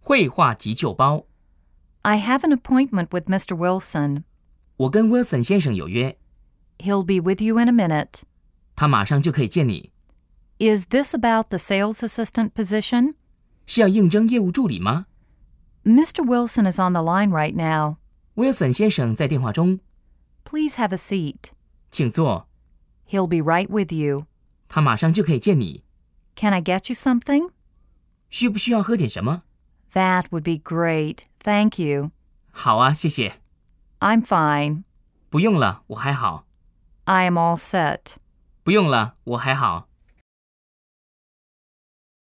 绘画急救包。 I have an appointment with Mr. Wilson. 我跟 Wilson 先生有约， He'll be with you in a minute. 他马上就可以见你。 Is this about the sales assistant position? 是要应征业务助理吗？ Mr. Wilson is on the line right now. Wilson 先生在电话中， Please have a seat. 请坐， He'll be right with you. 他马上就可以见你。 Can I get you something? 需不需要喝点什么？ That would be great. Thank you. 好啊，谢谢。 I'm fine. 不用了，我还好。 I am all set. 不用了，我还好。